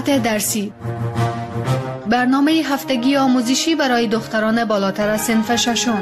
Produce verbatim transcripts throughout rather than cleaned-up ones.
مقررات درسی. برنامه هفتگی آموزشی برای دختران بالاتر از صنف ششم.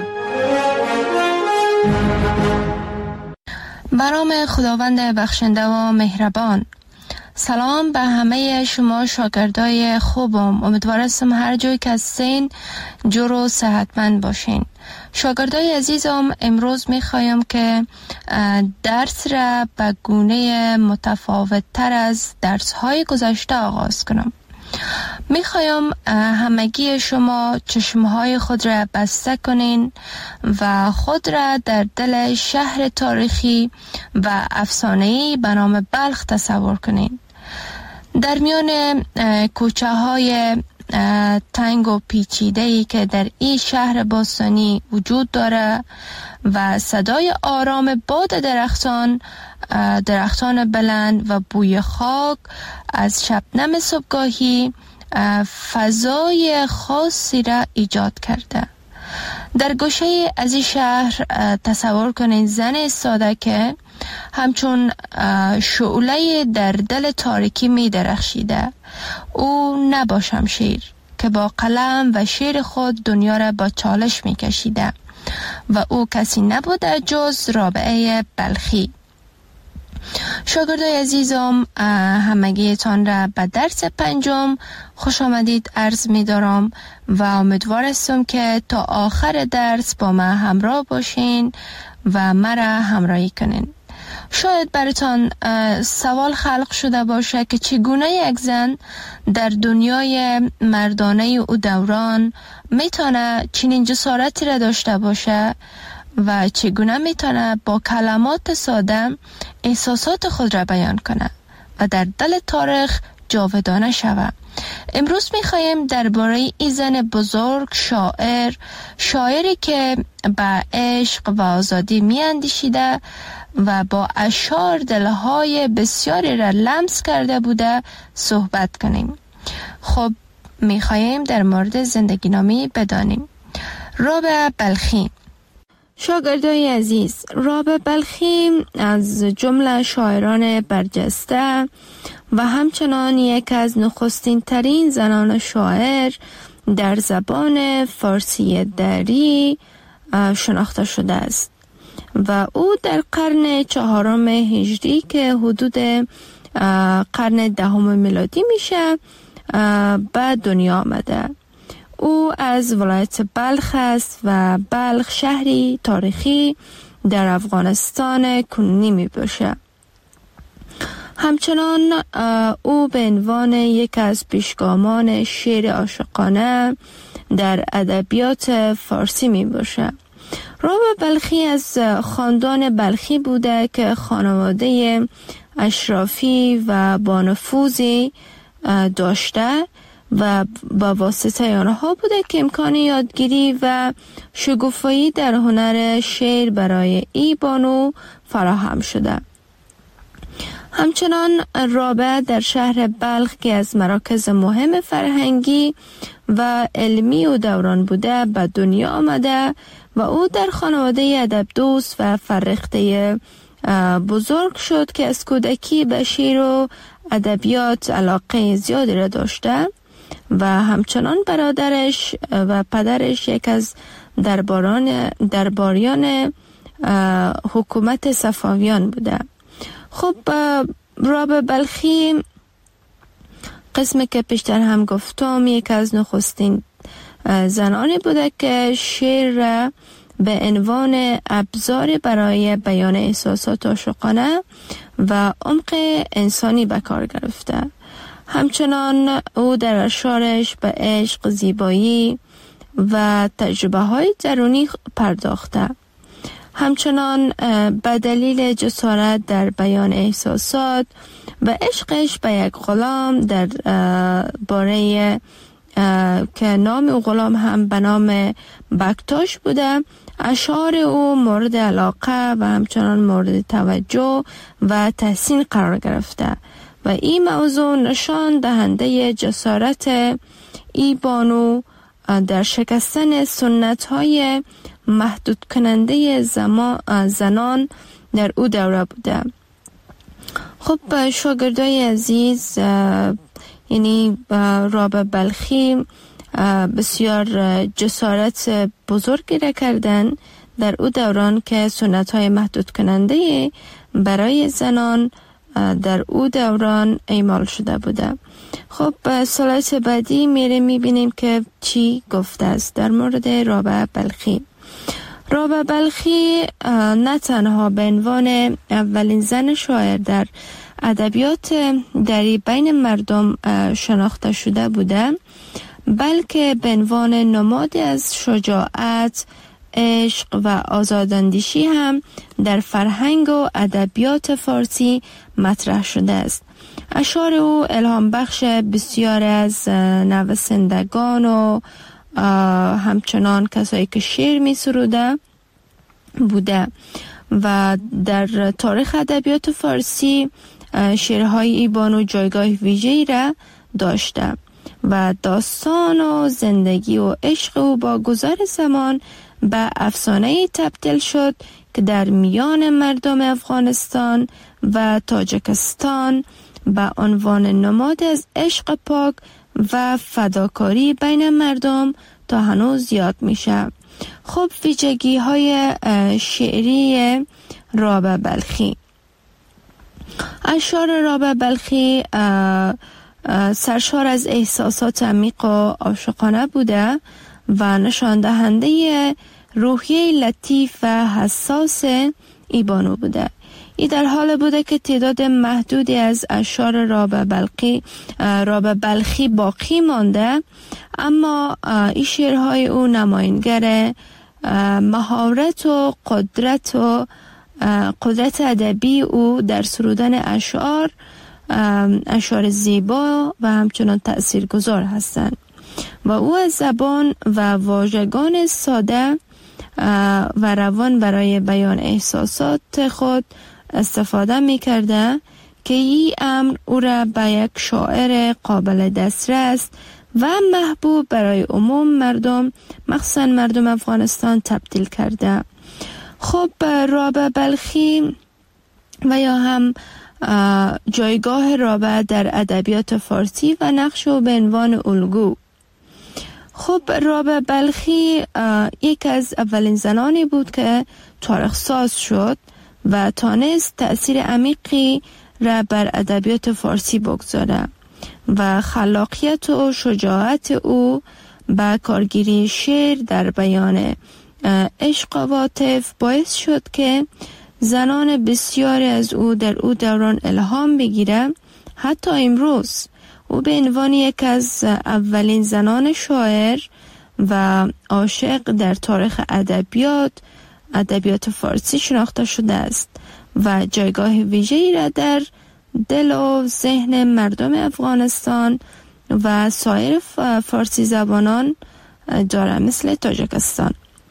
به نام خداوند بخشنده و مهربان. سلام به همه شما شاگردای خوبم. امیدوارم هر جایی که هستین جور و صحتمند باشین. شاگردای عزیزم، امروز میخوایم که درس را به گونه متفاوت تر از درس های گذشته آغاز کنم. میخوایم همگی شما چشمهای خود را بسته کنین و خود را در دل شهر تاریخی و افسانه‌ای به نام بلخ تصور کنین. در میان کوچه های تنگ و پیچیده‌ای که در این شهر باستانی وجود داره و صدای آرام باد درختان درختان بلند و بوی خاک از شبنم صبحگاهی فضای خاصی را ایجاد کرده. در گوشه از این شهر تصور کنید زن ایستاده که همچون شعله در دل تاریکی می درخشیده. او نه با شمشیر که با قلم و شعر خود دنیا را با چالش می کشیده و او کسی نبوده جز رابعه بلخی. شاگردای عزیزم، همگیتان را به درس پنجم خوش آمدید عرض می دارم و امیدوار هستم که تا آخر درس با من همراه باشین و مرا همراهی کنین. شاید براتان سوال خلق شده باشه که چگونه یک زن در دنیای مردانه او دوران میتونه چنین جسارتی را داشته باشه و چگونه میتونه با کلمات ساده احساسات خود را بیان کنه و در دل تاریخ جاودانه شود. امروز میخوایم درباره این زن بزرگ، شاعر شاعری که به عشق و آزادی میاندیشیده و با اشعار دلهای بسیاری را لمس کرده بوده صحبت کنیم. خب میخوایم در مورد زندگی نامی بدانیم. رابعه بلخی. شاگردای عزیز، رابعه بلخی از جمله شاعران برجسته و همچنان یک از نخستین ترین زنان شاعر در زبان فارسی دری شناخته شده است و او در قرن چهارم هجری که حدود قرن دهم میلادی میشه به دنیا آمده. او از ولایت بلخ است و بلخ شهری تاریخی در افغانستان کنونی می باشه. همچنان او به عنوان یک از پیشگامان شعر عاشقانه در ادبیات فارسی می باشه. رابعه بلخی از خاندان بلخی بوده که خانواده اشرافی و با نفوذی داشته و با واسطه آنها بوده که امکان یادگیری و شگوفایی در هنر شعر برای ای بانو فراهم شده. همچنان رابعه در شهر بلخ که از مراکز مهم فرهنگی و علمی و دوران بوده به دنیا آمده و او در خانواده ادب دوست و فرهیخته بزرگ شد که از کودکی به شعر و ادبیات علاقه زیادی را داشته و همچنان برادرش و پدرش یک از درباران درباریان حکومت صفویان بوده. خب رابعه بلخی قسمی که پیشتر هم گفتم یک از نخستین زنانی بوده که شعر را به عنوان ابزار برای بیان احساسات عاشقانه و عمق انسانی به کار گرفته. همچنان او در اشعارش به عشق، زیبایی و تجربه های درونی پرداخته. همچنان به دلیل جسارت در بیان احساسات و عشقش به یک غلام در باره که نام او غلام هم به نام بکتاش بوده، اشعار او مورد علاقه و همچنان مورد توجه و تحسین قرار گرفته و این موضوع نشان دهنده جسارت ای بانو در شکستن سنت های محدود کننده زنان در او دوره بوده. خب شاگردای عزیز، یعنی رابعه بلخی بسیار جسارت بزرگی را کردن در او دوران که سنت های محدود کننده برای زنان در او دوران اعمال شده بوده. خب سلایت بعدی میره میبینیم که چی گفته است در مورد رابعه بلخی. رابعه بلخی نه تنها به عنوان اولین زن شاعر در ادبیات دری بین مردم شناخته شده بوده، بلکه به عنوان نمادی از شجاعت، عشق و آزاداندیشی هم در فرهنگ و ادبیات فارسی مطرح شده است. اشعار او الهام بخش بسیار از نویسندگان و همچنان کسایی که شعر می سروده بوده و در تاریخ ادبیات فارسی شعرهای ای بانو جایگاه ویژه‌ای را داشته و داستان و زندگی و عشق او با گذر زمان به افسانه‌ای تبدیل شد که در میان مردم افغانستان و تاجیکستان به عنوان نماد از عشق پاک و فداکاری بین مردم تا هنوز یاد میشه. خب ویژگی های شعری رابعه بلخی. اشعار رابعه بلخی سرشار از احساسات عمیق و عاشقانه بوده و نشان دهنده روحیه لطیف و حساس ای بانو بوده. ای در حال بوده که تعداد محدودی از اشعار رابعه بلخی رابعه بلخی باقی مانده، اما این شعرهای او نماینگر مهارت و قدرت و قدرت ادبی او در سرودن اشعار اشعار زیبا و همچنان تأثیرگذار هستند و او از زبان و واژگان ساده و روان برای بیان احساسات خود استفاده می کرده که این امر او را به یک شاعر قابل دسترس و محبوب برای عموم مردم، مخصوصا مردم افغانستان، تبدیل کرده. خب رابعه بلخی و یا هم جایگاه رابعه در ادبیات فارسی و نقش او به عنوان الگو. خب رابعه بلخی یک از اولین زنانی بود که تاریخ ساز شد و تانست تأثیر عمیقی را بر ادبیات فارسی بگذاره و خلاقیت و شجاعت او با کارگیری شعر در بیان عشق و عاطفه باعث شد که زنان بسیاری از او در او دوران الهام بگیره. حتی امروز او به عنوان یک از اولین زنان شاعر و عاشق در تاریخ ادبیات ادبیات فارسی شناخته شده است و جایگاه ویژه‌ای را در دل و ذهن مردم افغانستان و سایر فارسی زبانان داره، مثل تاجیکستان.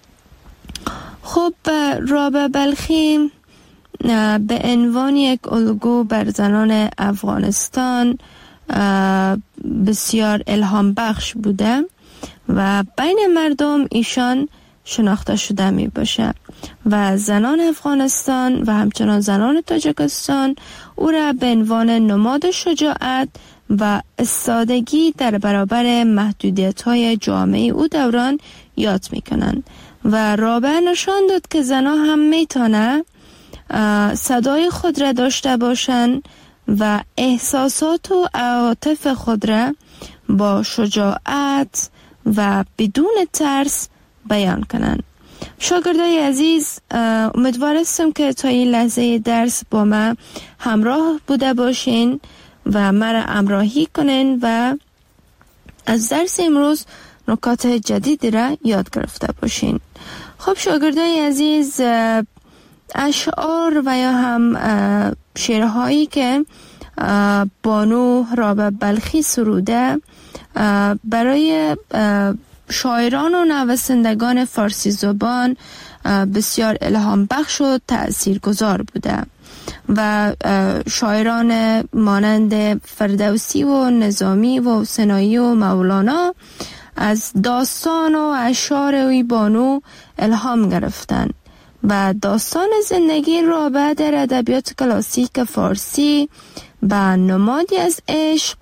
خب رابعه بلخی به عنوان یک الگو بر زنان افغانستان بسیار الهام بخش بوده و بین مردم ایشان شناخته شده می باشه و زنان افغانستان و همچنان زنان تاجیکستان او را به عنوان نماد شجاعت و استادگی در برابر محدودیت های جامعه او دوران یاد می کنند و رابعه نشان داد که زنان هم می تانه صدای خود را داشته باشند و احساسات و عواطف خود را با شجاعت و بدون ترس بیان کنند. شاگردای عزیز، امیدوار هستم که تا این لحظه درس با ما همراه بوده باشین و مرا همراهی کنین و از درس امروز نکات جدیدی را یاد گرفته باشین. خب شاگردای عزیز، اشعار و یا هم شعرهایی که بانو رابعه بلخی سروده برای شاعران و نویسندگان فارسی زبان بسیار الهام بخش و تأثیر گذار بوده و شاعران مانند فردوسی و نظامی و سنایی و مولانا از داستان و اشعار وی بانو الهام گرفتن و داستان زندگی رابعه در ادبیات کلاسیک فارسی به نمادی از عشق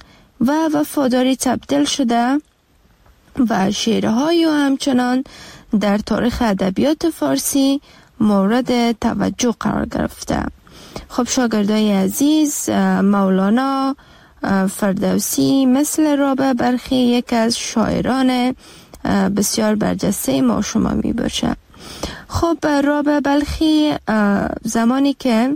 و وفاداری تبدیل شده و شعرهای و همچنان در تاریخ ادبیات فارسی مورد توجه قرار گرفته. خب شاگردای عزیز، مولانا فردوسی مثل رابعه بلخی یک از شاعران بسیار برجسته ما شما می باشه. خب رابعه بلخی زمانی که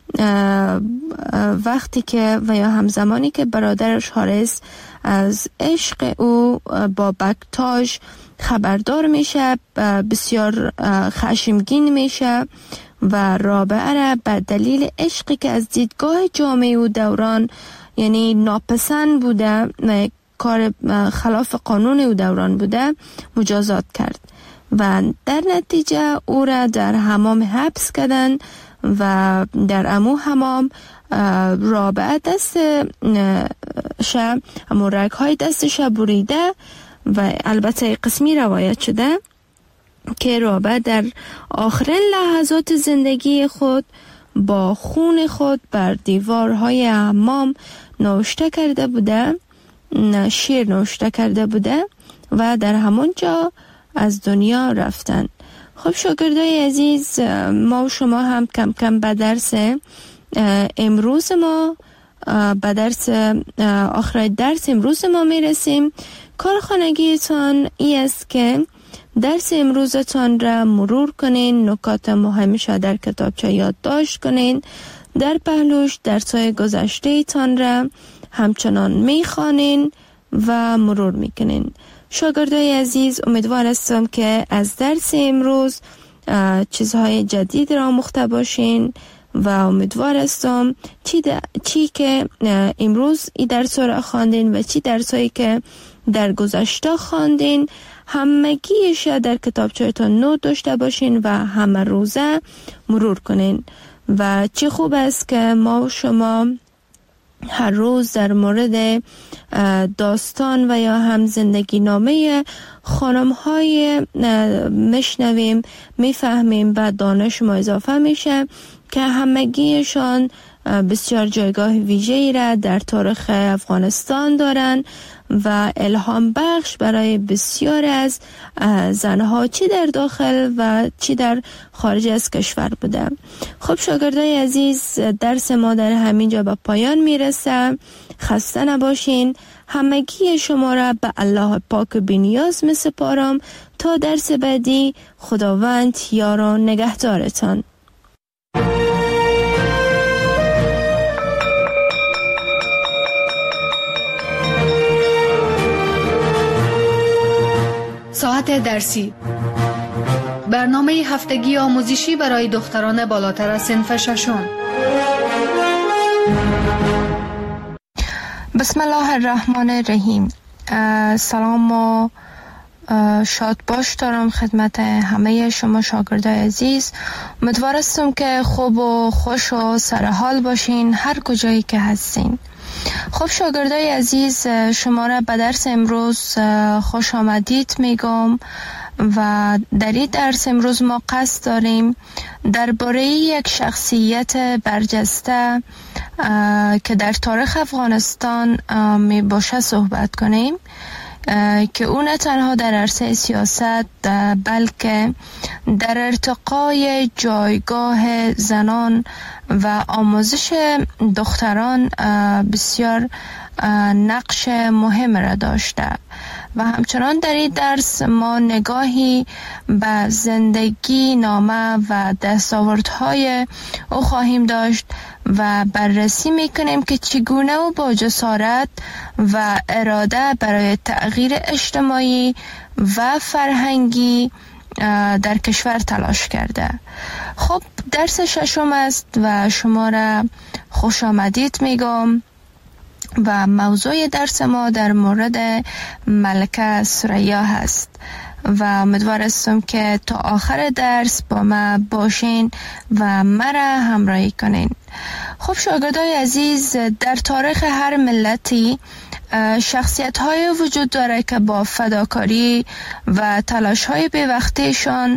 وقتی که و یا همزمانی که برادرش حارث از عشق او با بکتاژ خبردار میشه بسیار خشمگین میشه و رابعه را به دلیل عشقی که از دیدگاه جامعه و دوران یعنی ناپسند بوده، کار خلاف قانون او دوران بوده، مجازات کرد و در نتیجه او را در حمام حبس کردن و در امو حمام رابعه دست شه امو رگ های دستش بریده و البته قسمی روایت شده که رابعه در آخرین لحظات زندگی خود با خون خود بر دیوارهای حمام نوشته کرده بوده، شعر نوشته کرده بوده و در همون جا از دنیا رفتن. خب شاگردای عزیز، ما و شما هم کم کم به درس امروز ما به درس آخر درس امروز ما میرسیم. کارخانگیتان ای است که درس امروزتان را مرور کنین، نکات مهمش در کتابچه یادداشت کنین، در پهلوش درس‌های گذشته تان را همچنان میخوانین و مرور میکنین. شاگردای عزیز، امیدوار هستم که از درس امروز چیزهای جدید را آموخته باشین و امیدوار هستم چی, چی که امروز این درس را خواندین و چی درسایی که در گذشته خواندین همگیش در کتابچه‌تان نوت داشته باشین و همه روزه مرور کنین. و چه خوب است که ما و شما هر روز در مورد داستان و یا هم زندگی نامه خانم های مشنویم، میفهمیم و دانش ما اضافه میشه که همگیشان بسیار جایگاه ویژه‌ای را در تاریخ افغانستان دارن و الهام بخش برای بسیار از زنها چی در داخل و چی در خارج از کشور بوده. خب شاگردای عزیز، درس ما در همین جا به پایان میرسه. خسته نباشین. همگی شما را به الله پاک بی‌نیاز می سپارم تا درس بعدی. خداوند یار و نگهدارتان. ساعت درسی، برنامه هفتگی آموزشی برای دختران بالاتر از صنف ششم. بسم الله الرحمن الرحیم. سلام و شاد باش دارم خدمت همه شما شاگردای عزیز. امیدوار هستم که خوب و خوش و سرحال باشین هر کجایی که هستین. خب شاگردای عزیز، شما را به درس امروز خوش آمدید میگم و در این درس امروز ما قصد داریم درباره یک شخصیت برجسته که در تاریخ افغانستان می باشه صحبت کنیم که او نه تنها در عرصه سیاست بلکه در ارتقای جایگاه زنان و آموزش دختران بسیار نقش مهم را داشته و همچنان در این درس ما نگاهی به زندگی نامه و دستاوردهای او خواهیم داشت و بررسی میکنیم که چگونه او با جسارت و اراده برای تغییر اجتماعی و فرهنگی در کشور تلاش کرده. خب درس ششم است و شما را خوش آمدید میگم و موضوع درس ما در مورد ملکه ثریا هست و امیدوار هستم که تا آخر درس با ما باشین و مرا همراهی کنین. خب شاگردای عزیز، در تاریخ هر ملتی شخصیت های وجود داره که با فداکاری و تلاش های بی‌وقفه‌شان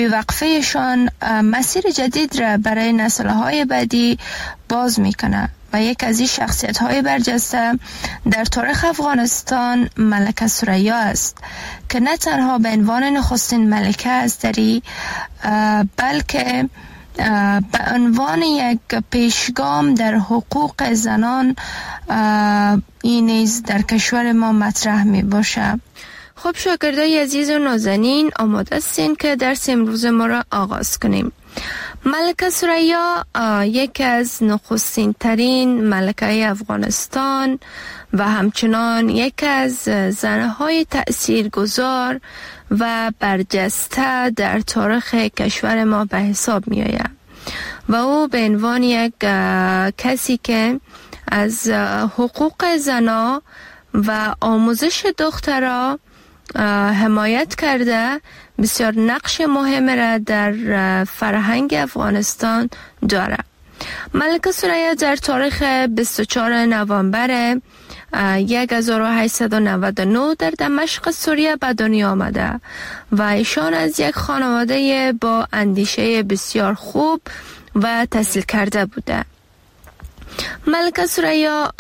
بی‌وقفه‌شان مسیر جدید را برای نسل های بعدی باز میکنه و یک از این شخصیت های برجسته در تاریخ افغانستان ملکه ثریا است که نه تنها به عنوان نخستین ملکه است دری، بلکه به عنوان یک پیشگام در حقوق زنان این نیز در کشور ما مطرح می باشه. خب شاگردای عزیز و نازنین، آماده هستین که درس امروز ما را آغاز کنیم. ملکه ثریا یک از نخستین ترین ملکه افغانستان و همچنان یک از زنهای تأثیرگذار و برجسته در تاریخ کشور ما به حساب می آید و او به عنوان یک کسی که از حقوق زنا و آموزش دخترها حمایت کرده بسیار نقش مهم را در فرهنگ افغانستان داره. ملکه ثریا در تاریخ بیست و چهارم نوامبر هزار و هشتصد و نود و نه در دمشق سوریه به دنیا آمده و ایشان از یک خانواده با اندیشه بسیار خوب و تحصیل کرده بوده. ملکه ثریا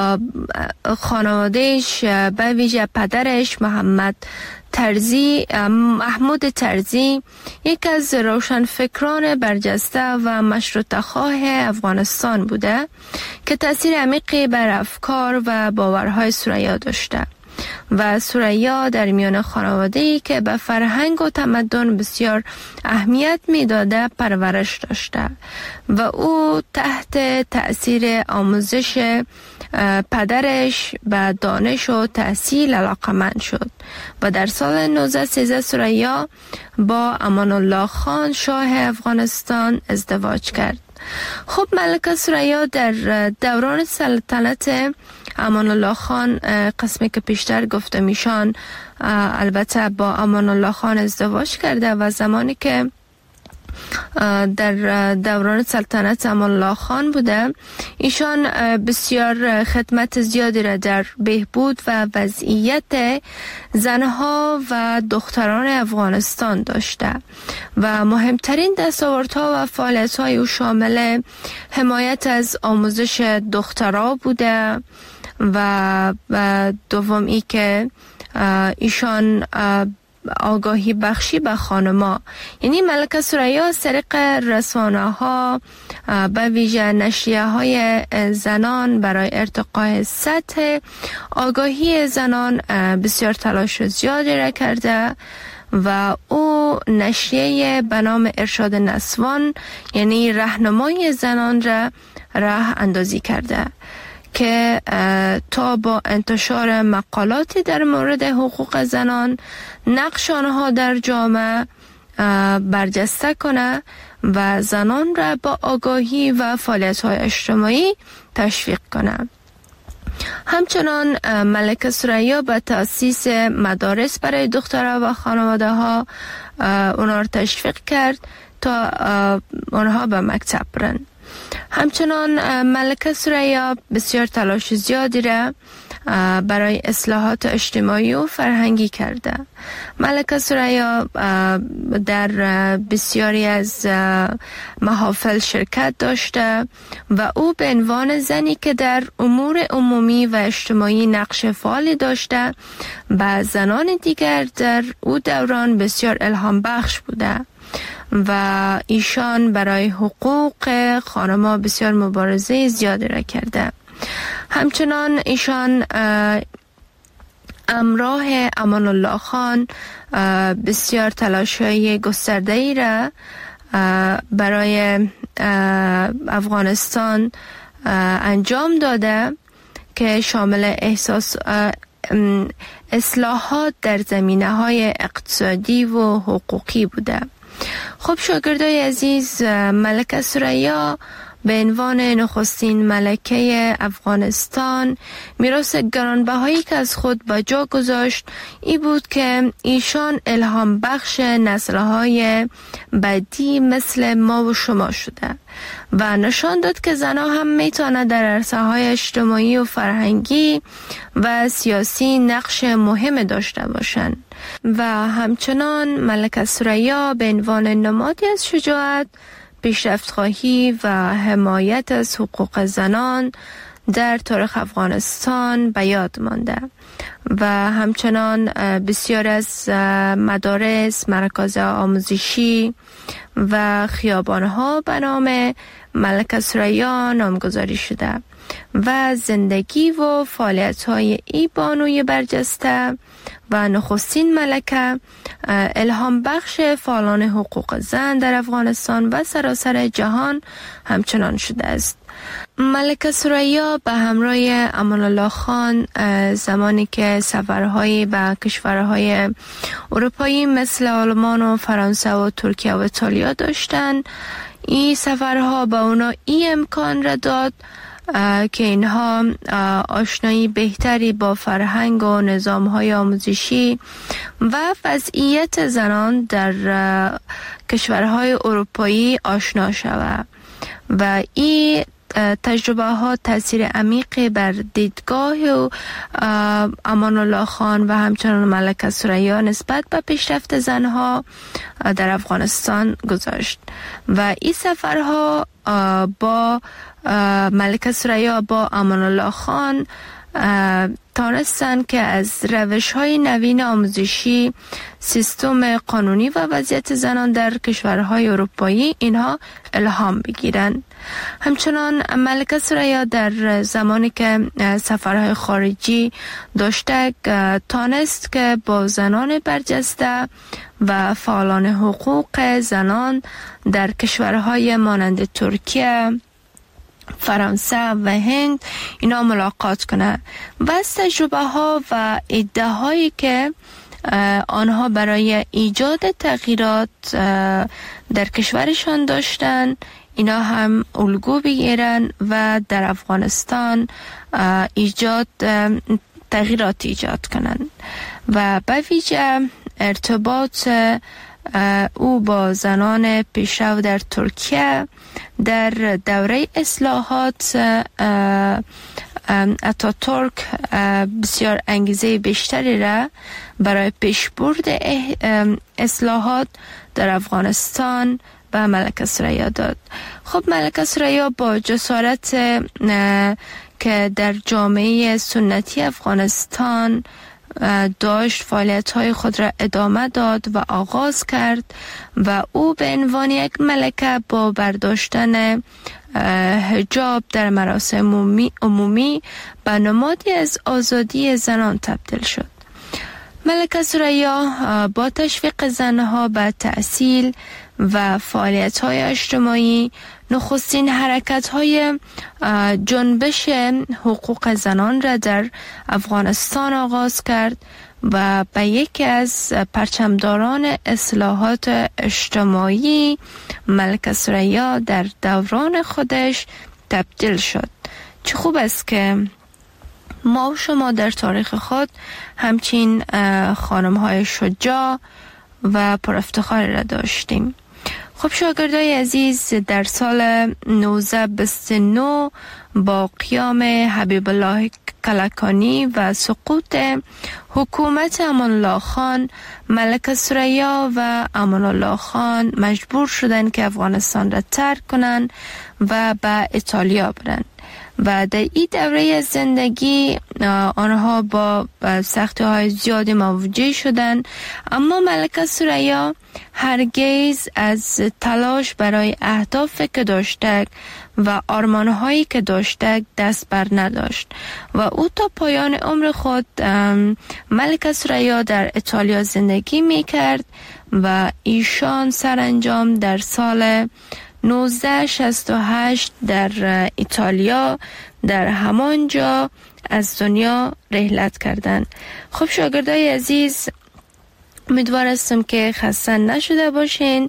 خانوادهش به ویژه پدرش محمد ترزی محمود ترزی یک از روشنفکران برجسته و مشروطه خواه افغانستان بوده که تأثیر عمیقی بر افکار و باورهای ثریا داشته و ثریا در میان خانواده‌ای که به فرهنگ و تمدن بسیار اهمیت میداده پرورش داشته و او تحت تأثیر آموزش پدرش به دانش و تحصیل علاقمند شد و در سال نوزده سیزده ثریا با امان الله خان شاه افغانستان ازدواج کرد. خب ملکه ثریا در دوران سلطنت امان الله خان، قسمی که پیشتر گفته میشان، البته با امان الله خان ازدواج کرده و زمانی که در دوران سلطنت امان الله خان بوده ایشان بسیار خدمت زیادی را در بهبود و وضعیت زنها و دختران افغانستان داشته و مهمترین دستاوردها و فعالیت‌های او شامل حمایت از آموزش دخترها بوده و دومی که ایشان آگاهی بخشی به خانما، یعنی ملکه ثریا از طریق رسانه ها به ویژه نشریه های زنان برای ارتقای سطح آگاهی زنان بسیار تلاش زیادی را کرده و او نشریه به نام ارشاد نسوان یعنی راهنمای زنان را راه اندازی کرده که تا با انتشار مقالاتی در مورد حقوق زنان نقش آنها در جامعه برجسته کنه و زنان را با آگاهی و فعالیت‌های اجتماعی تشویق کنه. همچنان ملکه ثریا به تأسیس مدارس برای دخترها و خانواده ها اونها را تشویق کرد تا اونها به مکتب برن. همچنان ملکه ثریا بسیار تلاش زیادی را برای اصلاحات اجتماعی و فرهنگی کرده. ملکه ثریا در بسیاری از محافل شرکت داشته و او به عنوان زنی که در امور عمومی و اجتماعی نقش فعالی داشته به زنان دیگر در او دوران بسیار الهام بخش بوده و ایشان برای حقوق خانم‌ها بسیار مبارزه زیادی را کرده. همچنان ایشان همراه امان الله خان بسیار تلاش‌های گسترده‌ای را برای افغانستان انجام داده که شامل احساس اصلاحات در زمینه‌های اقتصادی و حقوقی بوده. خب شاگردای عزیز، ملکه ثریا به عنوان نخستین ملکه افغانستان میراث گرانبهایی که از خود به جا گذاشت ای بود که ایشان الهام بخش نسل‌های بعدی مثل ما و شما شده و نشان داد که زنها هم میتونه در عرصه‌های اجتماعی و فرهنگی و سیاسی نقش مهم داشته باشند و همچنان ملکه ثریا به عنوان نمادی از شجاعت پیشرفت‌خواهی و حمایت از حقوق زنان در تاریخ افغانستان به یاد مانده و همچنان بسیار از مدارس، مراکز آموزشی و خیابان‌ها به نام ملکه ثریا نامگذاری شده و زندگی و فعالیت‌های ای بانوی برجسته و نخستین ملکه الهام بخش فعالان حقوق زن در افغانستان و سراسر جهان همچنان شده است. ملکه ثریا به همراه امان الله خان زمانی که سفرهایی به کشورهای اروپایی مثل آلمان و فرانسه و ترکیه و ایتالیا داشتند، این سفرها به اونا این امکان را داد که اینها آشنایی بهتری با فرهنگ و نظام‌های آموزشی و وضعیت زنان در کشورهای اروپایی آشنا شود و این تجربه ها تاثیر عمیقی بر دیدگاه و امان الله خان و همچنان ملکه ثریا نسبت به پیشرفت زنها در افغانستان گذاشت و این سفرها با ملکه ثریا با امان الله خان تانستن که از روش‌های نوین آموزشی، سیستم قانونی و وضعیت زنان در کشورهای اروپایی اینها الهام بگیرن. همچنان ملکه ثریا در زمانی که سفرهای خارجی داشته تانست که با زنان برجسته و فعالان حقوق زنان در کشورهای مانند ترکیه، فرانسه و هند اینا ملاقات کنه و از تجربه ها و ایده هایی که آنها برای ایجاد تغییرات در کشورشان داشتن اینا هم الگو بگیرن و در افغانستان ایجاد تغییرات ایجاد کنن و به ویژه ارتباط او با زنان پیشرو در ترکیه در دوره اصلاحات اتاتورک بسیار انگیزه بیشتری را برای پیشبرد اصلاحات در افغانستان به ملکه ثریا داد. خب ملکه ثریا با جسارت که در جامعه سنتی افغانستان داشت فعالیت‌های خود را ادامه داد و آغاز کرد و او به عنوان یک ملکه با برداشتن حجاب در مراسم عمومی, عمومی به نمادی از آزادی زنان تبدیل شد. ملکه ثریا با تشویق زنها به تحصیل و فعالیت‌های اجتماعی نخستین حرکت‌های جنبش حقوق زنان را در افغانستان آغاز کرد و به یکی از پرچمداران اصلاحات اجتماعی ملکه ثریا در دوران خودش تبدیل شد. چه خوب است که ما و شما در تاریخ خود همچین خانم‌های شجاع و پرافتخاری را داشتیم. خب شاگردای عزیز، در سال نوزده بیست و نه با قیام حبیب الله کلکانی و سقوط حکومت امان الله خان، ملکه ثریا و امان الله خان مجبور شدند که افغانستان را ترک کنند و به ایتالیا برند و در این دوره زندگی آنها با سختی های زیادی مواجه شدند، اما ملکه ثریا هرگز از تلاش برای اهدافی که داشته و آرمانهایی که داشته دست بر نداشت و او تا پایان عمر خود ملکه ثریا در ایتالیا زندگی می کرد و ایشان سرانجام در سال نوزده شصت و هشت در ایتالیا در همان جا از دنیا رحلت کردند. خب شاگردای عزیز، امیدوار هستم که خسته نشده باشین.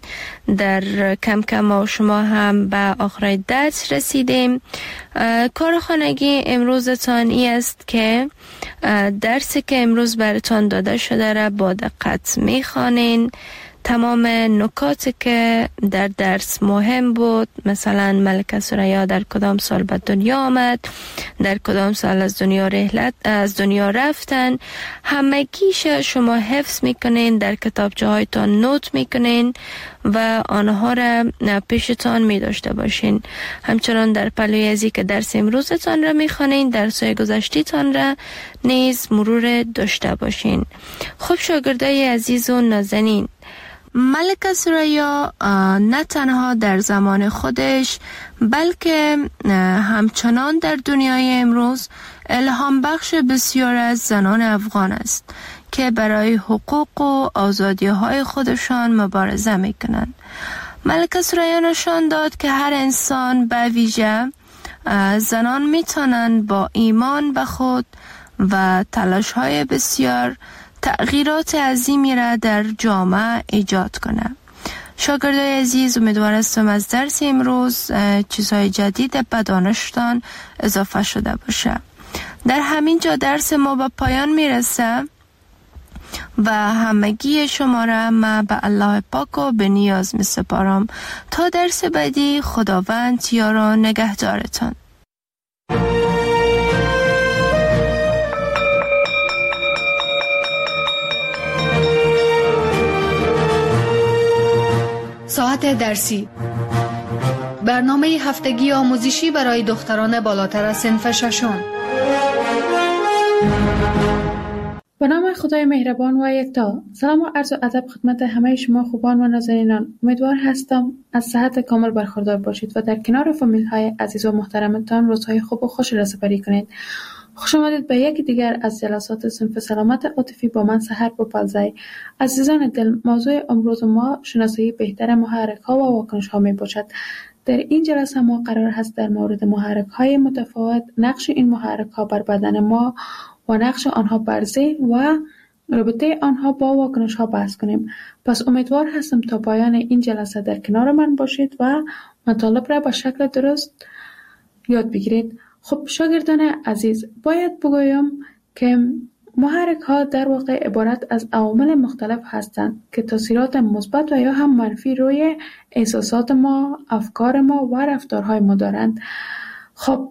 در کم کم ما شما هم به آخر درس رسیدیم. کار خانگی امروزتان ای است که درسی که امروز براتان داده شده را با دقت میخوانین، تمام نکاتی که در درس مهم بود، مثلا ملکه ثریا در کدام سال به دنیا آمد، در کدام سال از دنیا رحلت از دنیا رفتن، همگیش شما حفظ میکنین، در کتابچه هایتان نوت میکنین و آنها را پیشتان می داشته باشین. همچنان در پلوی ازی که درس امروزتان را میخوانین، درس های گذشتیتان را نیز مرور داشته باشین. خب شاگردای عزیز و نازنین، ملکه ثریا نه تنها در زمان خودش بلکه همچنان در دنیای امروز الهام بخش بسیار از زنان افغان است که برای حقوق و آزادی های خودشان مبارزه می کنند. ملکه ثریا نشان داد که هر انسان به ویژه زنان می توانند با ایمان به خود و تلاش های بسیار تغییرات عظیمی را در جامعه ایجاد کنه. شاگردای عزیز، امیدوار هستم از درس امروز چیزهای جدید به دانشتان اضافه شده باشه. در همین جا درس ما به پایان میرسه و همگی شما را من به الله پاک و به نیاز می سپارم. تا درس بعدی، خداوند یار و نگهدارتان. ساعت درسی، برنامه هفتگی آموزشی برای دختران بالاتر از صنف ششم. به نام خدای مهربان و یکتا. سلام و عرض و ادب خدمت همه شما خوبان و نازنینان. امیدوار هستم از صحت کامل برخوردار باشید و در کنار فامیل های عزیز و محترمتان روزهای خوب و خوش را سپری کنید. خوش آمدید به یکی دیگر از جلسات صنف سلامت عاطفی با من سحر بوپلزی. عزیزان دل، موضوع امروز ما شناسایی بهتر محرک ها و واکنش ها می باشد. در این جلسه ما قرار هست در مورد محرک های متفاوت، نقش این محرک ها بر بدن ما و نقش آنها بر ذهن و رابطه آنها با واکنش ها بحث کنیم. پس امیدوار هستم تا پایان این جلسه در کنار من باشید و مطالب را به شکل درست یاد بگیرید. خب شاگردان عزیز، باید بگویم که محرک ها در واقع عبارت از عوامل مختلف هستند که تاثیرات مثبت و یا هم منفی روی احساسات ما، افکار ما و رفتارهای ما دارند. خب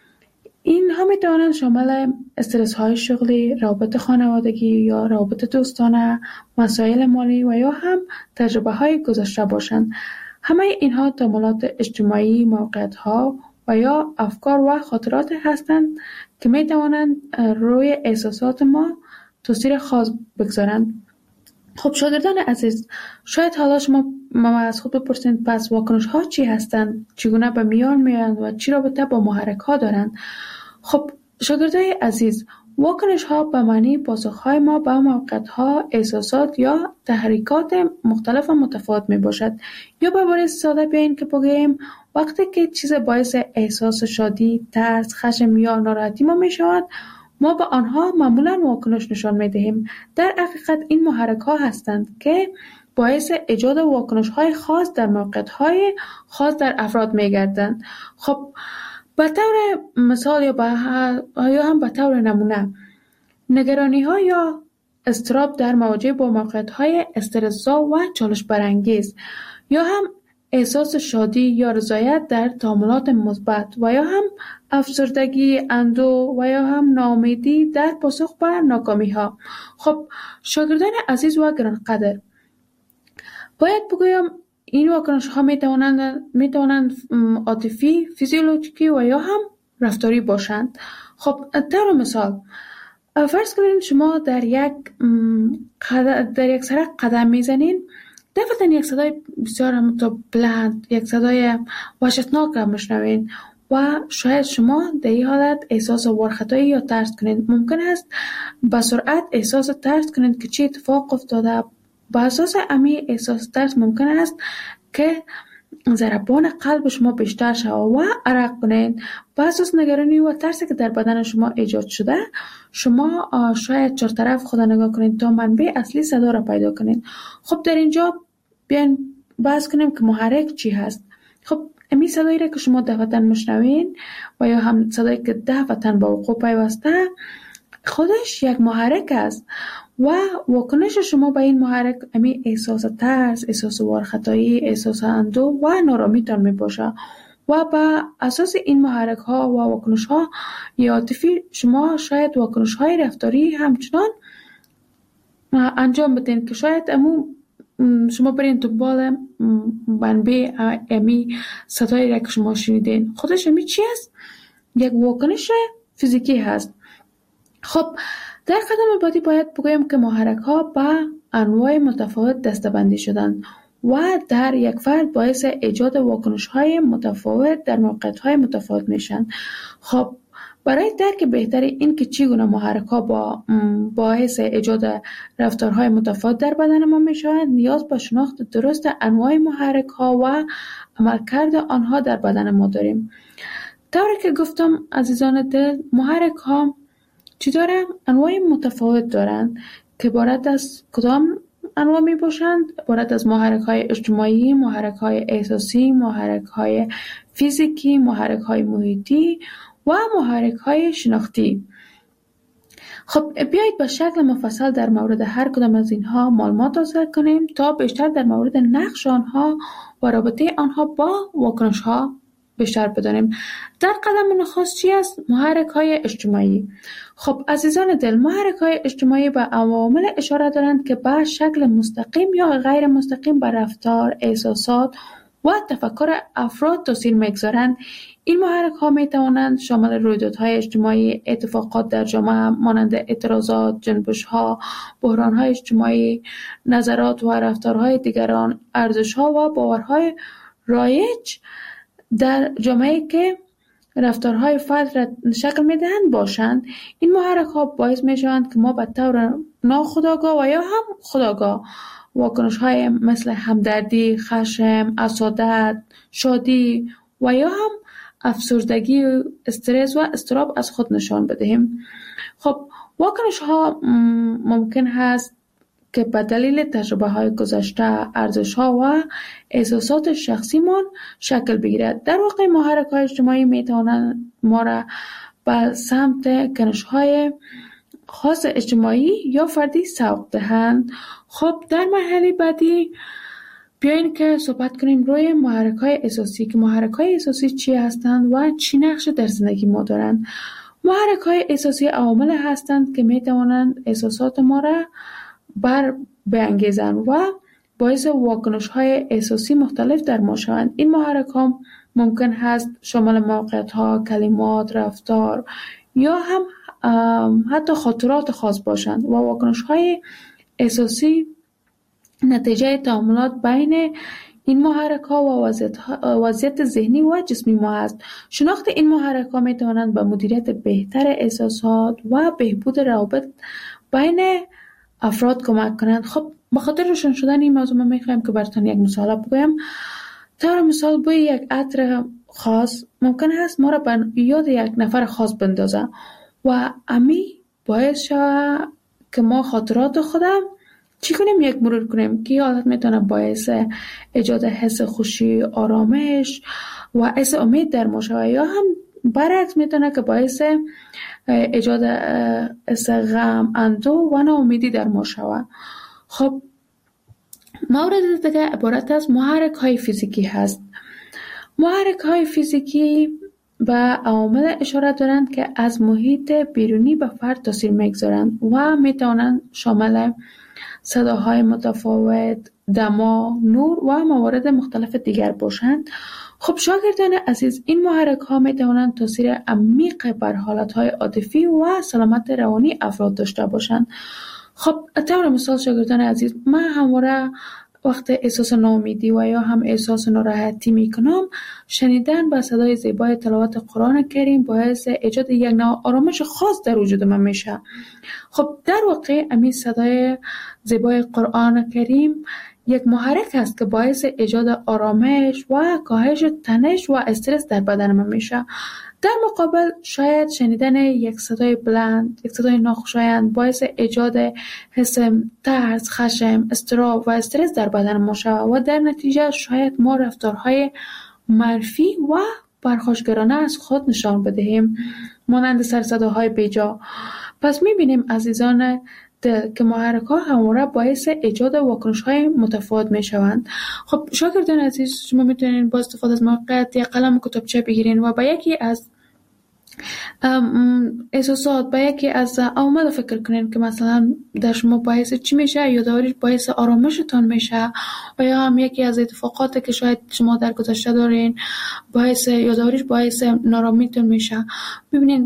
اینها می توانند شامل استرس های شغلی، روابط خانوادگی یا روابط دوستانه، مسائل مالی و یا هم تجربه های گذشته باشند. همه اینها تعاملات اجتماعی، موقعیت ها و یا افکار و خاطرات هستند که می توانند روی احساسات ما تاثیر خاص بگذارند. خب شاگردان عزیز، شاید حالا شما ما از خود بپرسید پس واکنش ها چی هستند؟ چگونه به میان میآیند و چی رابطه با محرک ها دارند؟ خب شاگردای عزیز، واکنش ها به معنی پاسخ های ما به موقعیت ها، احساسات یا تحریکات مختلف و متفاوت می باشد. یا به عبارت ساده بیاین که بگوییم وقتی که چیز باعث احساس شادی، ترس، خشم یا ناراحتی ما می شود، ما به آنها معمولا واکنش نشان می دهیم. در حقیقت این محرک ها هستند که باعث ایجاد واکنش های خاص در موقعیت های خاص در افراد می گردند. خب به طور مثال یا, یا هم به طور نمونه، نگرانی ها یا اضطراب در مواجهه با موقعیت های استرس‌زا و چالش برانگیز، یا هم احساس شادی یا رضایت در تعاملات مثبت و یا هم افسردگی، اندوه و یا هم ناامیدی در پاسخ به ناکامی ها. خب شاگردان عزیز و گرانقدر، باید بگویم این واکنش ها می توانند می توانند عاطفی، فیزیولوژیکی و یا هم رفتاری باشند. خب در مثال فرض کنید شما در یک در یک سرک قدم میزنین، دفعتاً یک صدای بسیار بلند، یک صدای وحشتناک را میشنوین و شاید شما در این حالت احساس ورختایی یا ترس کنید. ممکن است به سرعت احساس ترس کنید که چی اتفاق افتاده. با اساس امی احساس ترس ممکن است که ضربان قلب شما بیشتر شود و عرق کنید. با اساس نگرانی و ترسی که در بدن شما ایجاد شده، شما شاید چهار طرف خود نگاه کنید تا منبع اصلی صدا را پیدا کنید. خب در اینجا بیاین بحث کنیم که محرک چی هست. خب امی صدایی را که شما دفعتاً مشنوین و یا هم صدایی که دفعتاً با وقوع پیوسته، خودش یک محرک است و واکنش شما به این محرک امی احساس ترس، احساس وارخطایی، احساس اندوه و نارامیتان می باشه و با اساس این محرک ها و واکنش ها عاطفی شما شاید واکنش های رفتاری همچنان انجام بدین که شاید امو شما برین دنبال منبع امی صدایی را که شما شنیدین خودش امی چی است؟ یک واکنش فیزیکی هست. خب در قدم بعدی باید بگویم که محرک ها با انواع متفاوت دسته‌بندی شدن و در یک فرد باعث ایجاد واکنش های متفاوت در موقعیت های متفاوت میشن. خب برای درک بهتر این که چگونه محرک ها با باعث ایجاد رفتارهای متفاوت در بدن ما میشوند نیاز به شناخت درست انواع محرک ها و عملکرد آنها در بدن ما داریم. طوری که گفتم عزیزان دل، محرک ها چی دارن؟ انواع متفاوت دارند که عبارت از کدام انواع می باشند؟ عبارت از محرک های اجتماعی، محرک های احساسی، محرک های فیزیکی، محرک های محیطی و محرک های شناختی. خب بیایید به شکل مفصل در مورد هر کدام از اینها معلومات حاصل کنیم تا بیشتر در مورد نقش آنها و رابطه آنها با واکنش ها بیشتر بدانیم. در قدم نخست چی است؟ محرک های اجتماعی. خب عزیزان دل، محرک های اجتماعی به عوامل اشاره دارند که به شکل مستقیم یا غیر مستقیم بر رفتار، احساسات و تفکر افراد تاثیر میگذارند. این محرک ها می توانند شامل رویدادهای اجتماعی، اتفاقات در جامعه مانند اعتراضات، جنبش ها، بحران های اجتماعی، نظرات و رفتارهای دیگران، ارزش ها و باورهای رایج در جامعه که رفتارهای فرد را شکل میدهند باشند. این محرک ها باعث می شوند که ما به طور ناخودآگاه و یا هم خودآگاه واکنش های مثل همدردی، خشم، حسادت، شادی و یا هم افسردگی، استرس و اضطراب از خود نشان بدهیم. خب واکنش ها ممکن هست که به دلیل تجربه های گذشته، ارزش ها و احساسات شخصیمان شکل بگیرد. در واقع محرک های اجتماعی می توانند ما را به سمت کنش های خاص اجتماعی یا فردی سوق دهند. خب در مرحله بعدی بیاین که صحبت کنیم روی محرک های احساسی که محرک های احساسی چی هستند و چی نقش در زندگی ما دارند. محرک های احساسی عوامل هستند که می توانند احساسات ما را بر بانگیزند و باعث واکنش های احساسی مختلف در ما شوند. این محرک ها ممکن هست شامل موقعیت ها، کلمات، رفتار یا هم حتی خاطرات خاص باشند و واکنش های احساسی نتیجه تعاملات بین این محرک ها و وضعیت ذهنی و جسمی ما است. شناخت این محرک ها می توانند به مدیریت بهتر احساسات و بهبود روابط بین افراد کمک کنند. خب بخاطر روشن شدن این موضوع ما میخوایم که براتون یک مثال بگویم. طور مثال بوی یک عطر خاص ممکن است ما را به یاد یک نفر خاص بندازه و امی باعث شود که ما خاطرات خودم چی کنیم؟ یک مرور کنیم که حالت میتونه باعث ایجاد حس خوشی، آرامش و حس امید در ما شود یا هم برعکس میتونه که باعث ایجاد حس غم، اندوه و ناامیدی در ما شود. خب مورد دیگه عبارت از محرک های فیزیکی هست. محرک های فیزیکی به عوامل اشاره دارند که از محیط بیرونی به فرد تاثیر میگذارند و میتوانند شامل صداهای متفاوت، دما، نور و موارد مختلف دیگر باشند. خب شاگردان عزیز، این محرک ها می توانند تاثیر عمیق بر حالت های عاطفی و سلامت روانی افراد داشته باشند. خب طور مثال شاگردان عزیز، من همواره وقت احساس ناامیدی و یا هم احساس ناراحتی می کنم، شنیدن با صدای زیبای تلاوت قرآن کریم باعث ایجاد یک نوع آرامش خاص در وجود من میشه. خب در واقع همین صدای زیبای قرآن کریم یک محرک است که باعث ایجاد آرامش و کاهش تنش و استرس در بدن من میشه. در مقابل شاید شنیدن یک صدای بلند، یک صدای ناخوشایند باعث ایجاد حس ترس، خشم، اضطراب و استرس در بدن ما شود و در نتیجه شاید ما رفتارهای منفی و پرخاشگرانه از خود نشان بدهیم، مانند سر صداهای بیجا. پس میبینیم عزیزان دل که محرک ها همواره باعث ایجاد واکنش های متفاوت می شوند. خب شاگردان عزیز، شما میتونین با استفاده از موقعیت یا قلم کتابچه بگیرین و با یکی از احساسات با یکی از عوامل فکر کنین که مثلا در شما باعث چی میشه، یادآوری باعث آرامشتان میشه و یا هم یکی از اتفاقاتی که شاید شما در گذشته دارین باعث یادآوری باعث نارامیتون میشه. ببینین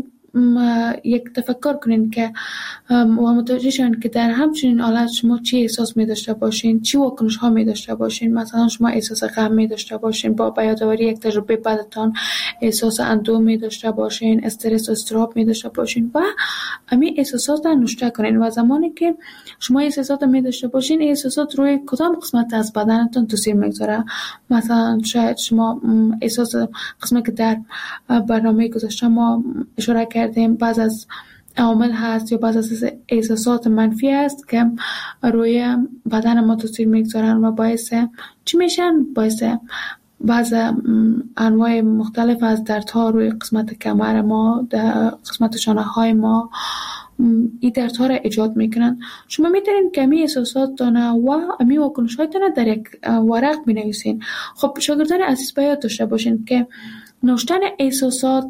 یک تفکر کنین که و متوجه شین که در همچنین حالت شما چی احساس می داشته باشین، چی واکنش ها می داشته باشین. مثلا شما احساس غم می داشته باشین، با یادآوری یک تجربه بدتان احساس اندوه می داشته باشین، استرس و اضطراب می داشته باشین و همین احساسات را نوشته کنین و زمانی که شما احساسات می داشته باشین، احساسات روی کدام قسمت از بدنتون تاثیر میگذاره. مثلا شاید شما احساس قسمتی که در برنامه گذشته ما اشاره کردیم بعض از عوامل هست یا بعض از احساسات منفی است که روی بدن ما تاثیر میگذارن و باعث چی میشن؟ باعث بعض انواع مختلف از دردها روی قسمت کمر ما، در قسمت شانه های ما این دردها را ایجاد میکنن. شما میتونین که امی احساسات دانه و امی واکنش های دانه در یک ورق بنویسین. خب شاگردان عزیز باید داشته باشین که نوشتن احساسات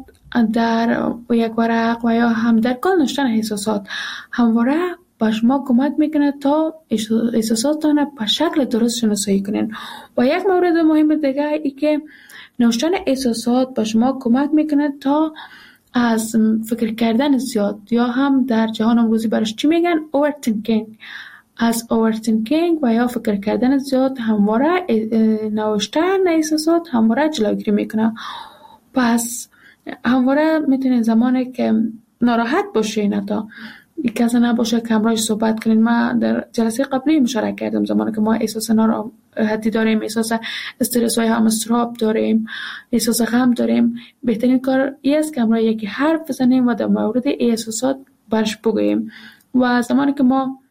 در یک ورق و یا هم در کل نوشتن احساسات همواره به شما کمک میکنه تا احساساتتان به شکل درست شناسایی کنین. و یک مورد مهم دیگه ای که نوشتن احساسات به شما کمک میکنه تا از فکر کردن زیاد یا هم در جهان امروزی برش چی میگن overthinking، از overthinking و یا فکر کردن زیاد همواره نوشتن احساسات همواره جلوگیری میکنه. پس همواره میتونین زمانی که ناراحت باشین تا یک کسی نباشه که همراهش صحبت کنین. ما در جلسه قبلی مشارکت کردم زمانی که ما احساس ناراحتی داریم، احساس استرس و هم اضطراب داریم، احساس غم داریم، بهترین کار این است که همراه یکی حرف بزنیم و در مورد احساسات برش بگوییم. و زمانی که ما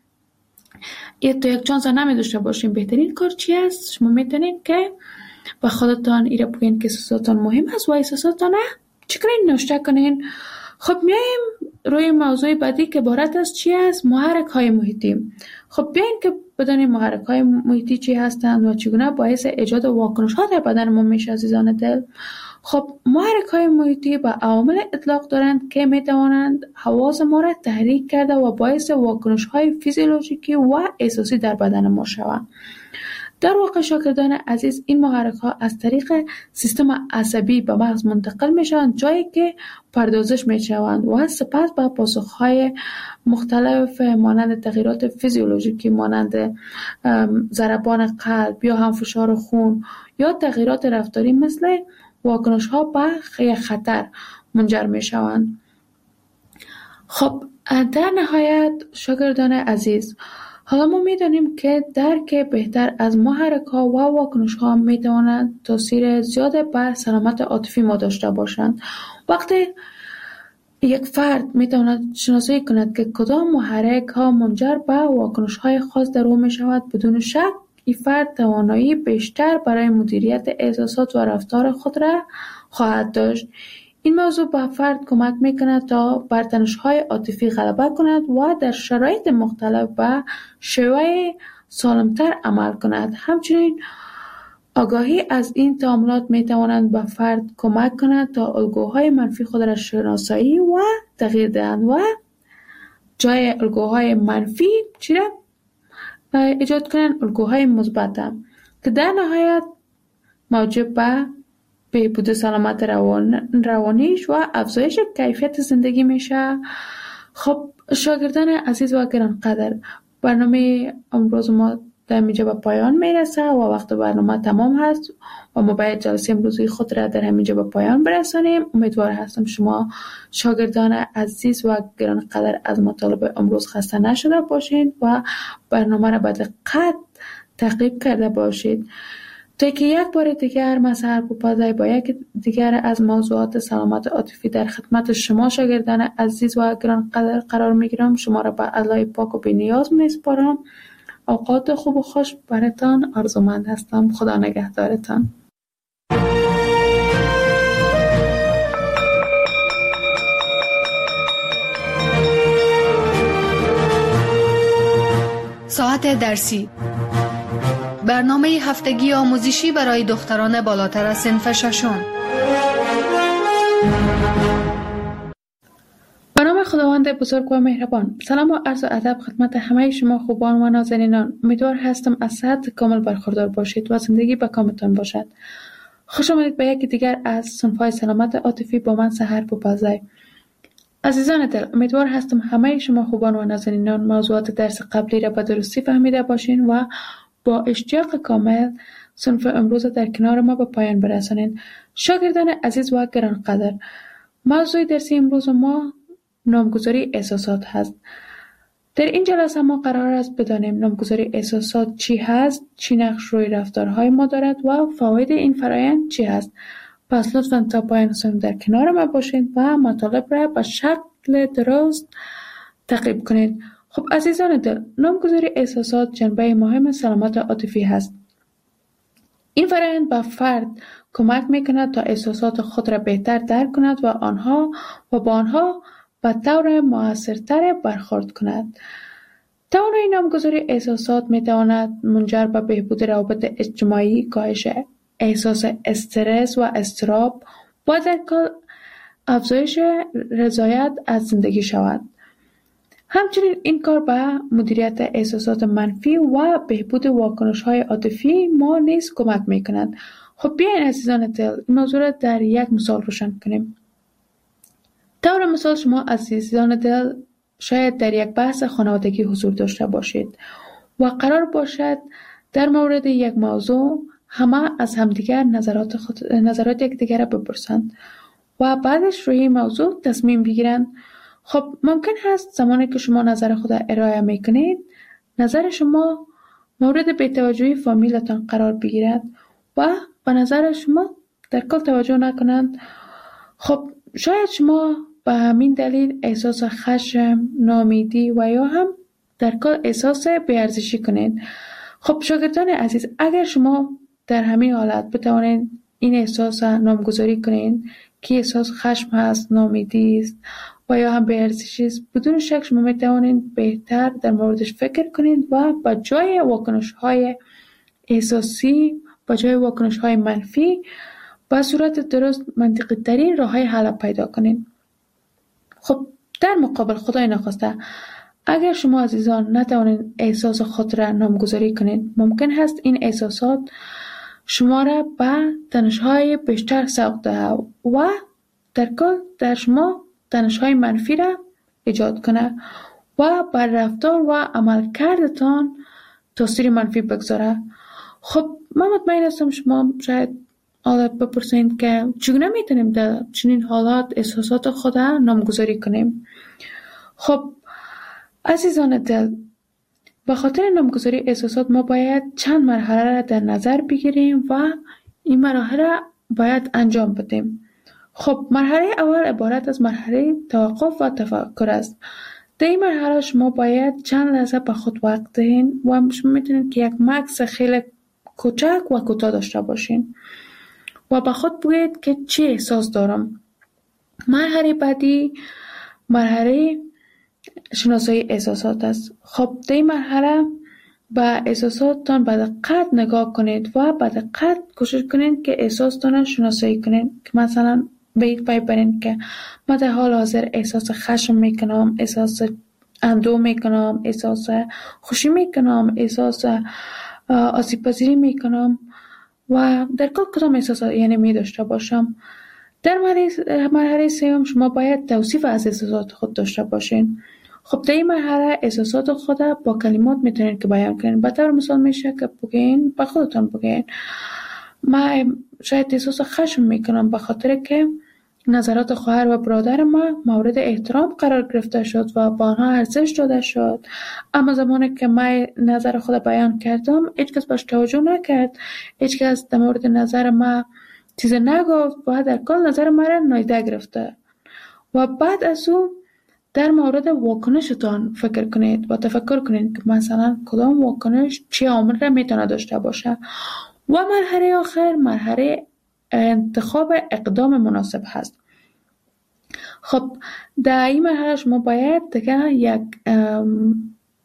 یک تا یک چانس نمی داشته باشیم، بهترین کار چی است؟ شما میتونین که با خودتان ایره بگین که احساساتان مهم است و احساساتان چکنین نوشته کنین. خب میایم روی موضوع بعدی که عبارت از چی است؟ محرک های محیطی. خب بیاین که بدانیم محرک های محیطی چی هستند و چگونه باعث ایجاد واکنش ها در بدن ما میشه عزیزان دل. خب محرک های محیطی به عوامل اطلاق دارند که میتوانند حواس ما را تحریک کرده و باعث واکنش های فیزیولوژیکی و احساسی در بدن ما شوند. در واقع شاگردان عزیز، این محرک ها از طریق سیستم عصبی به مغز منتقل می شوند، جایی که پردازش می شوند و سپس به پاسخ های مختلف مانند تغییرات فیزیولوژیکی مانند ضربان قلب یا هم فشار خون یا تغییرات رفتاری مثل واکنش ها به خطر منجر می شوند. خب در نهایت شاگردان عزیز، حالا ما می‌دانیم که درک بهتر از محرک ها و واکنش ها می‌تواند تاثیر زیاد بر سلامت عاطفی ما داشته باشند. وقتی یک فرد می‌تواند شناسایی کند که کدام محرک ها منجر به واکنش های خاص در او می‌شود، بدون شک این فرد توانایی بیشتر برای مدیریت احساسات و رفتار خود را خواهد داشت. این موضوع به فرد کمک میکند تا بر تنش‌های عاطفی غلبه کند و در شرایط مختلف به شیوه سالمتر عمل کند. همچنین آگاهی از این تعاملات میتواند به فرد کمک کند تا الگوهای منفی خود را شناسایی و تغییر دهند و جای الگوهای منفی چی را ایجاد کنند؟ الگوهای مثبت که در نهایت موجب به بهبود سلامت روان روانیش و افزایش کیفیت زندگی میشه. خب شاگردان عزیز و گرانقدر، برنامه امروز ما در اینجا به پایان میرسه و وقت برنامه تمام هست و ما باید جلسه امروزی خود را در همینجا به پایان برسانیم. امیدوار هستم شما شاگردان عزیز و گرانقدر از مطالب امروز خسته نشده باشید و برنامه را به دقت تعقیب کرده باشید تا که یک بار دیگر من سحر پوپازی با یک دیگر از موضوعات سلامت عاطفی در خدمت شما شاگردان عزیز و گرانقدر قرار میگیرم. شما را به الله پاک و بی‌نیاز میسپارم. اوقات خوب و خوش براتان آرزومند هستم. خدا نگهدارتان. ساعت درسی. برنامه هفتگی آموزشی برای دختران بالاتر از صنف ششم. به نام خداوند بزرگ و مهربان. سلام و عرض ادب خدمت همه شما خوبان و نازنینان. امیدوار هستم از صحت کامل برخوردار باشید و زندگی به کامتان باشد. خوش آمدید به یکی دیگر از صنف‌های سلامت عاطفی با من سحر بوپزای. عزیزان دل، امیدوار هستم همه شما خوبان و نازنینان موضوعات درس قبلی را به درستی فهمیده باشین و با اشتیاق کامل صنف امروز در کنار ما به پایان برسانید. شاگردان عزیز و گرانقدر، موضوع درسی امروز ما نامگذاری احساسات هست. در این جلسه ما قرار است بدانیم نامگذاری احساسات چی هست، چی نقش روی رفتارهای ما دارد و فواید این فرآیند چی هست. پس لطفاً تا پایان صنف در کنار ما باشید و مطالب را به شکل درست تعقیب کنید. خب عزیزان دل، نامگذاری احساسات جنبه مهم سلامت عاطفی هست. این فرآیند به فرد کمک میکند تا احساسات خود را بهتر درک کند و آنها و با آنها به طور موثرتر برخورد کند. توانایی نامگذاری احساسات میتواند منجر به بهبود روابط اجتماعی، کاهش احساس استرس و اضطراب و در کل افزایش رضایت از زندگی شود. همچنین این کار به مدیریت احساسات منفی و بهبود واکنش‌های عاطفی ما نیز کمک می‌کند. خب بیاین عزیزان دل این موضوع را در یک مثال روشن کنیم. طور مثال شما عزیزان دل شاید در یک بحث خانوادگی حضور داشته باشید و قرار باشد در مورد یک موضوع همه از همدیگر نظرات خود نظرات یکدیگر را بپرسند و بعدش روی این موضوع تصمیم بگیرند. خب ممکن هست زمانی که شما نظر خود را ارائه میکنید نظر شما مورد بی‌توجهی فامیلتان قرار بگیرد و به نظر شما در کل توجه نکنند. خب شاید شما به همین دلیل احساس خشم، ناامیدی و یا هم در کل احساس بی‌ارزشی کنید. خب شاگردان عزیز، اگر شما در همین حالت بتوانید این احساس نامگذاری کنید که احساس خشم هست، ناامیدی است و یا هم بی‌ارزشی است، بدون شک شما میتوانید بهتر در موردش فکر کنید و با جای واکنش‌های احساسی، با جای واکنش‌های منفی با صورت درست منطقی ترین راه‌های حل پیدا کنید. خب در مقابل خدای نخواسته اگر شما عزیزان نتوانید احساس خود را نامگذاری کنید، ممکن هست این احساسات شما را به تنش‌های بیشتر سوق دهد و در کل در شما تنش‌های منفی را ایجاد کنه و بر رفتار و عملکردتان تاثیر منفی بگذاره. خب من مطمئن هستم شما شاید حالت بپرسید که چگونه میتونیم در چنین حالات احساسات خود را نامگذاری کنیم. خب عزیزان دل، به خاطر نامگذاری احساسات ما باید چند مرحله را در نظر بگیریم و این مرحله را باید انجام بدیم. خب مرحله اول عبارت از مرحله توقف و تفکر است. در این مرحله شما باید چند لحظه به خود وقت دهید و شما میتونید که یک مکث خیلی کوچک و کوتاه داشته باشین و به خود بگویید که چی احساس دارم. مرحله بعدی مرحله شناسایی احساسات است. خب در این مرحله به احساساتتان به دقت نگاه کنید و به دقت کوشش کنید که احساساتتان شناسایی کنید که مثلا بهید پی برید که من در حال حاضر احساس خشم میکنم، احساس اندوه میکنم، احساس خوشی میکنم، احساس آسیب پذیری میکنم و در کل کدام احساسات یعنی می داشته باشم. در مرحله سوم شما باید توصیف از احساسات خود داشته باشین. خب در این مرحله احساسات خود با کلمات میتونید که بیان کنید. به طور مثال میشه که بگین به خودتان بگین من شاید احساس خشم میکنم به خاطر که نظرات خواهر و برادر ما مورد احترام قرار گرفته شد و با آنها ارزش داده شد، اما زمانی که من نظر خود بیان کردم هیچ کس باش توجه نکرد، هیچ کس در مورد نظر ما چیز نگفت و در کل نظر ما را نادیده گرفته. و بعد از اون در مورد واکنشتان فکر کنید و تفکر کنید که مثلا کدام واکنش چه عامل را میتونه داشته باشه. و مرحله آخر مرحله انتخاب اقدام مناسب هست. خب در این مرحله شما باید دیگه یک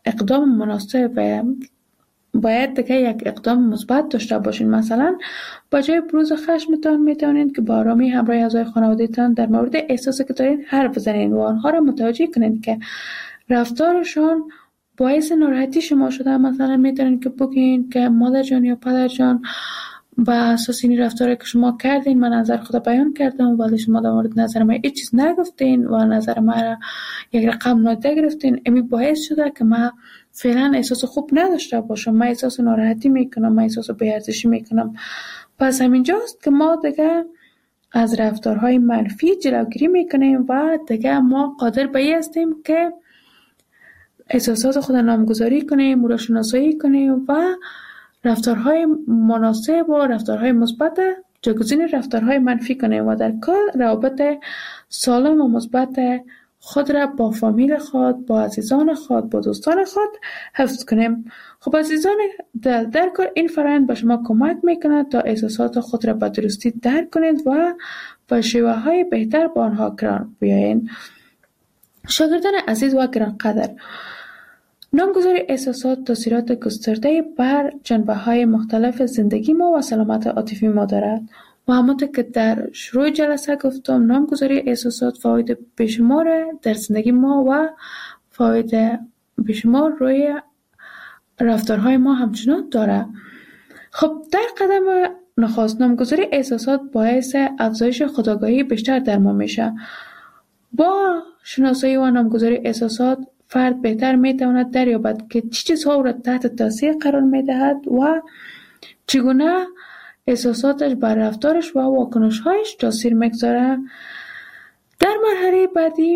اقدام مناسب و باید دیگه یک اقدام مثبت داشته باشین. مثلا با جای بروز خشمتان میتونید که با آرامی همراه اعضای خانواده‌تان در مورد احساسی که دارین حرف بزنین و آنها را متوجه کنید که رفتارشان باعث ناراحتی شما شده. مثلا میتونید که بگین که مادر جان یا پدر جان، با اساس این رفتاری که شما کردین من نظر خود بیان کردم ولی شما در مورد نظر من هیچ چیز نگفتین و نظر من را یک رقم نادیده گرفتین. امی باعث شده که من فعلا احساس خوب نداشته باشم، من احساس ناراحتی میکنم، من احساس بی‌ارزشی میکنم. پس همینجاست که ما دیگه از رفتارهای منفی جلوگیری میکنیم و دیگه ما قادر به این هستیم که احساسات خود نامگذاری کنیم، او را شناسایی کنیم و رفتارهای مناسب و رفتارهای مثبت جایگزین رفتارهای منفی کنیم و در کل روابط سالم و مثبت خود را با فامیل خود، با عزیزان خود، با دوستان خود حفظ کنیم. خب عزیزان، در, در کل این فرآیند به شما کمک میکنه تا احساسات خود را به درستی درک کنید و با شیوه های بهتر با آنها کنار بیایید. شاگردان عزیز و گرانقدر، نامگذاری احساسات تاثیرات گسترده بر جنبه‌های مختلف زندگی ما و سلامت عاطفی ما دارد و همانطور که در شروع جلسه گفتم، نامگذاری احساسات فواید بیشمار در زندگی ما و فواید بیشمار روی رفتارهای ما همچنان دارد. خب در قدم نخست، نامگذاری احساسات باعث افزایش خودآگاهی بیشتر در ما میشه. با شناسایی و نامگذاری احساسات فرد بهتر میتواند دریابد که چه چیزها او را تحت تاثیر قرار میدهد و چگونه احساساتش بر رفتارش و واکنش‌هایش تاثیر میگذارد. در مرحله بعدی،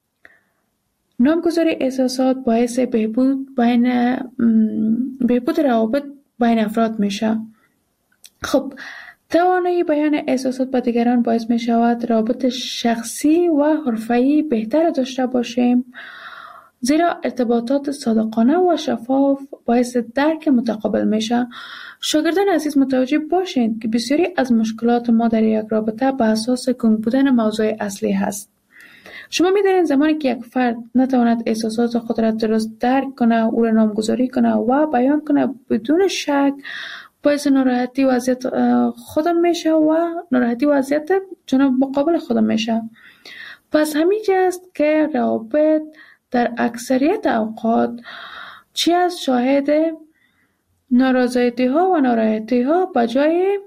نامگذاری احساسات باعث بهبود بین بهبود روابط بین افراد میشه. خب توانایی بیان احساسات به دیگران باعث می شود روابط شخصی و حرفه‌ای بهتر داشته باشیم، زیرا ارتباطات صادقانه و شفاف باعث درک متقابل میشه. شاگردان عزیز متوجه باشید که بسیاری از مشکلات ما در یک رابطه به اساس گنگ بودن موضوع اصلی هست. شما می‌دانید زمانی که یک فرد نتواند احساسات خود را درست درک کنه، او را نامگذاری کنه و بیان کنه، بدون شک باعث ناراحتی و اذیت خودم میشه و ناراحتی و اذیت جناب مقابل خودم میشه. پس همینجا است که روابط در اکثریت اوقات چی از شاهد نارضایتی ها و ناراحتی ها بجای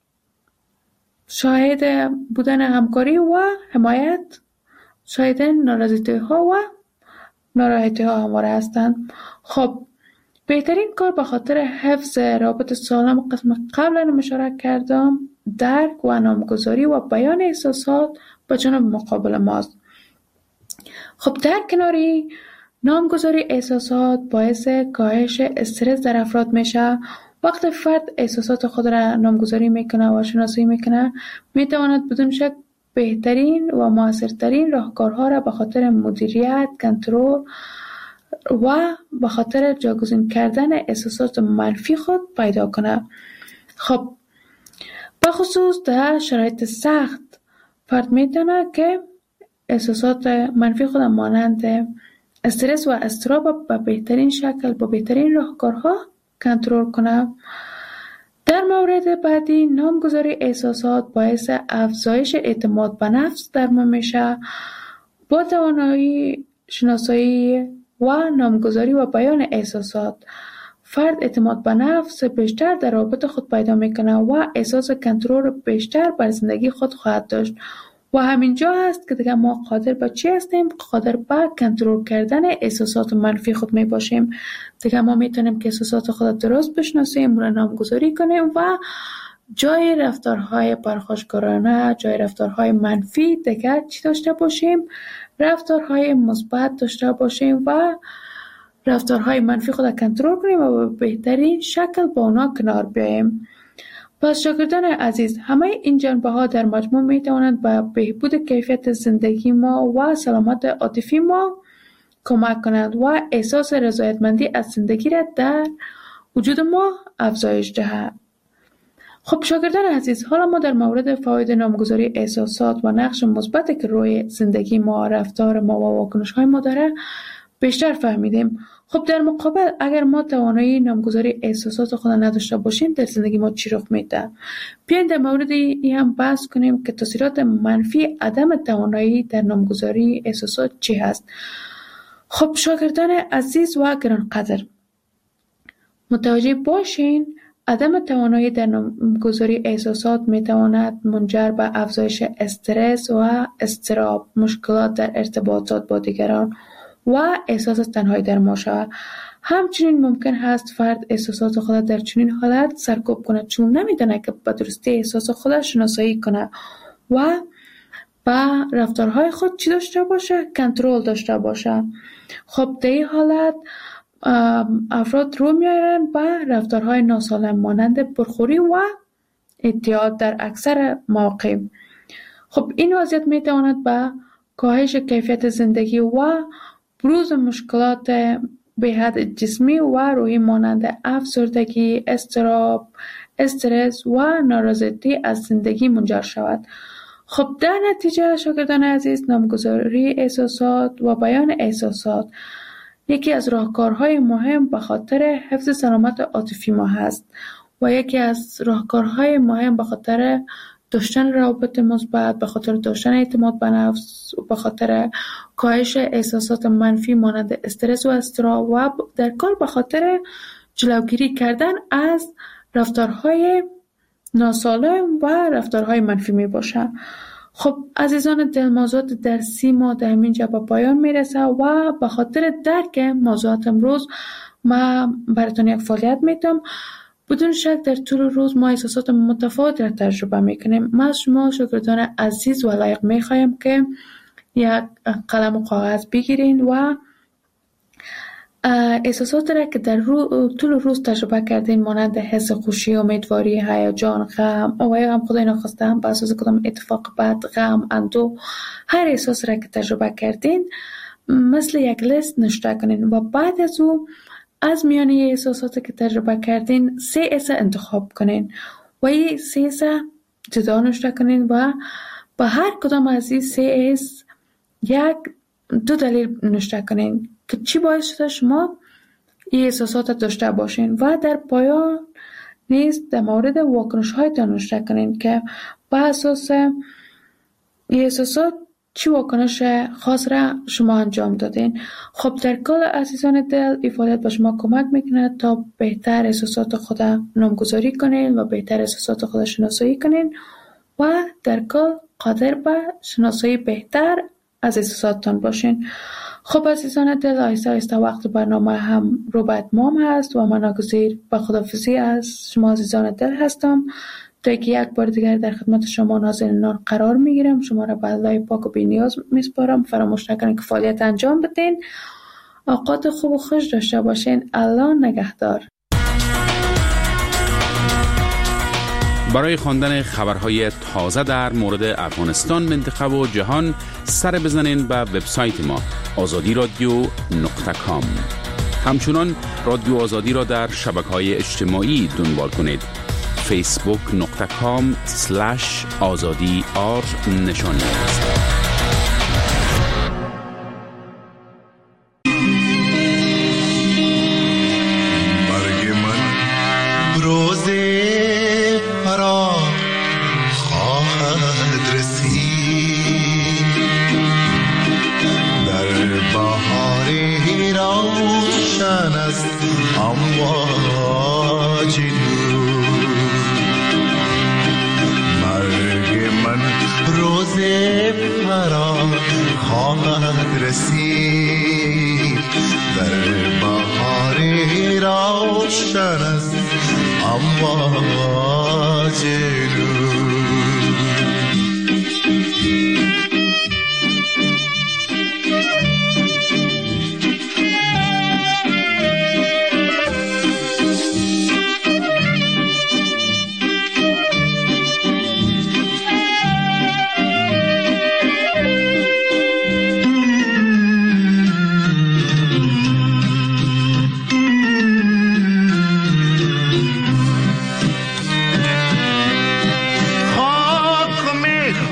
شاهد بودن همکاری و حمایت شاهد نارضایتی ها و ناراحتی ها همواره هستند. خب بهترین کار به خاطر حفظ رابط سالم قسم قبلا اشاره کردم درک و نامگذاری و بیان احساسات به جانب مقابل ماست. خب در کناری نامگذاری احساسات باعث کاهش استرس در افراد میشه. وقتی فرد احساسات خود را نامگذاری میکنه و شناسایی میکنه، میتواند بدون شک بهترین و موثرترین راهکارها را به خاطر مدیریت، کنترل و به خاطر جایگزین کردن احساسات منفی خود پیدا کنه. خب به خصوص در شرایط سخت فرد میتونه که احساسات منفی خود مانند استرس و اضطراب به بهترین شکل با بهترین راهکارها کنترل کنه. در مورد بعدی، نامگذاری احساسات باعث افزایش اعتماد به نفس در ما میشه. با توانایی شناسایی و نامگذاری و بیان احساسات، فرد اعتماد به نفس بیشتر در رابطه خود پیدا میکنه و احساس کنترل بیشتر بر زندگی خود خواهد داشت. و همینجا هست که دیگه ما قادر به چی هستیم؟ قادر به کنترل کردن احساسات منفی خود می باشیم. دیگه ما میتونیم که احساسات خود درست بشناسیم، را نامگذاری کنیم و جای رفتارهای پرخاشگرانه، جای رفتارهای منفی دیگه چی داشته باشیم؟ رفتارهای مثبت داشته باشیم و رفتارهای منفی خود کنترل کنیم و به بهترین شکل با اونا کنار بیاییم. پس شاگردان عزیز، همه این جنبه ها در مجموع می توانند به بهبود کیفیت زندگی ما و سلامت عاطفی ما کمک کنند و احساس رضایتمندی از زندگی را در وجود ما افزایش دهند. خب شاگردان عزیز، حالا ما در مورد فواید نامگذاری احساسات و نقش مثبتی که روی زندگی ما، رفتار ما و واکنش های ما داره بیشتر فهمیدیم. خب در مقابل اگر ما توانایی نامگذاری احساسات خود نداشته باشیم در زندگی ما چی رخ میده؟ بیاین در مورد این هم بحث کنیم که تاثیرات منفی عدم توانایی در نامگذاری احساسات چی هست. خب شاگردان عزیز و گرانقدر، متوجه باشین عدم توانایی در نامگذاری احساسات میتواند منجر به افزایش استرس و اضطراب، مشکلات در ارتباطات با دیگران و احساس تنهایی در ما شود. همچنین ممکن هست فرد احساسات خود در چنین حالت سرکوب کند چون نمیدونه که به درستی احساس خود شناسایی کنه و با رفتارهای خود چی داشته باشه؟ کنترل داشته باشه. خب در این حالت افراد رو میارن به رفتارهای ناسالم مانند پرخوری و اعتیاد در اکثر مواقع. خب این وضعیت میتواند به کاهش کیفیت زندگی و بروز مشکلات به حد جسمی و روحی مانند افسردگی، اضطراب، استرس و نارضایتی از زندگی منجر شود. خب در نتیجه شاگردان عزیز، نامگذاری احساسات و بیان احساسات یکی از راهکارهای مهم به خاطر حفظ سلامت عاطفی ما هست و یکی از راهکارهای مهم به خاطر داشتن روابط مثبت، به خاطر داشتن اعتماد به نفس، به خاطر کاهش احساسات منفی مانند استرس و اضطراب و در کل به خاطر جلوگیری کردن از رفتارهای ناسالم و رفتارهای منفی می باشه. خب عزیزان دل، موضوعات درسی ما در همینجا به پایان میرسه و به خاطر درک موضوعات امروز ما براتون یک فعالیت میتونم. بدون شک در طول روز ما احساسات متفاوت را تجربه میکنیم. ما از شما شاگردان عزیز و لایق میخوایم که یک قلم و کاغذ بگیرین و احساسات را که در رو طول روز تجربه کردین مانند حس خوشی، امیدواری، هیجان، غم و یا هم خدای ناخواسته هم به اساس کدام اتفاق بد، غم، اندوه، هر احساس را که تجربه کردین مثل یک لیست نوشته کنین و بعد از او از میان احساساتی که تجربه کردین سه اس انتخاب کنین و این سه اس جدا نوشته کنین و با هر کدام از این سه اس یک دو دلیل نوشته کنین که چی باعث شده شما این احساسات داشته باشین و در پایان نیز در مورد واکنش هایتان نوشته کنین که با اساس این احساسات چی واکنش خاص را شما انجام دادین. خب در کل عزیزان دل، این فعالیت به شما کمک میکنه تا بهتر احساسات خود نامگذاری کنین و بهتر احساسات خود شناسایی کنین و در کل قادر به شناسایی بهتر از احساساتتان باشین. خب عزیزان دل، آهسته آهسته وقت برنامه هم رو به اتمام هست و من ناگزیر به خداحافظی از شما عزیزان دل هستم تا که یک بار دیگر در خدمت شما نازنینان قرار میگیرم. شما را به الله پاک و بی‌نیاز میسپارم. فراموش نکنید که فعالیت انجام بدین. اوقات خوب و خوش داشته باشین. الله نگهدار. برای خواندن خبرهای تازه در مورد افغانستان، منطقه و جهان سر بزنین به وبسایت ما آزادی رادیو نقطه کام. همچنان رادیو آزادی را در شبکه‌های اجتماعی دنبال کنید. فیسبوک نقطه کام سلش آزادی آر نشان است.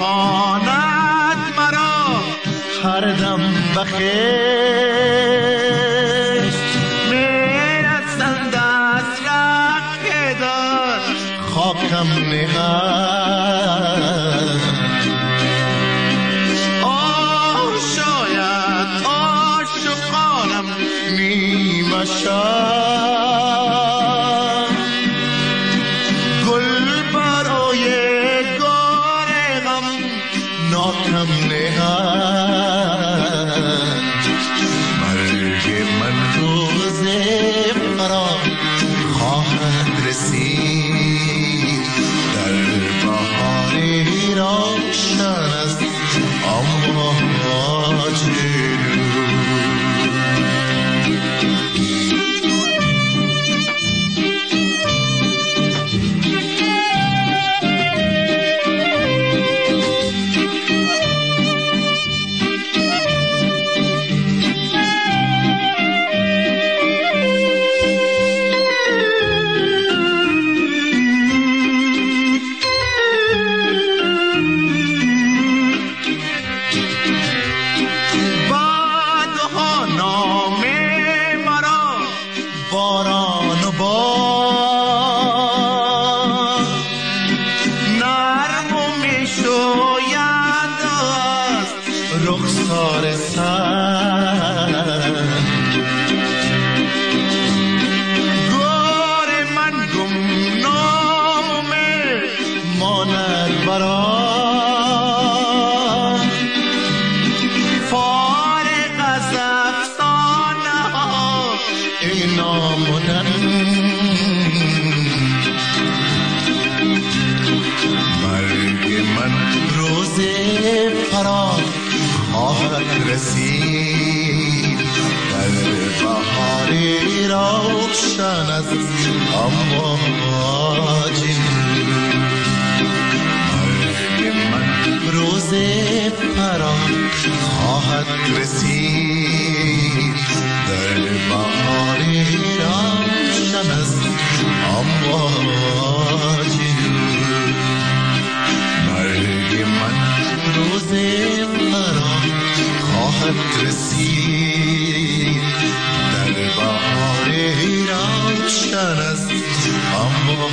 هر دم بخیر ناتم نهد آه شاید عاشقانم نیمه شد گل برای گار غم ناتم نهد مرگ من روز فرار خواهد رسید در بهاری روشن است اما جلو رسید در بهاری روشن است اما جلو مرگ من روز فرار خواهد رسید در بهاری روشن است اما جلو مرگ من روز فرار خواهد رسید در بهار روشن است اما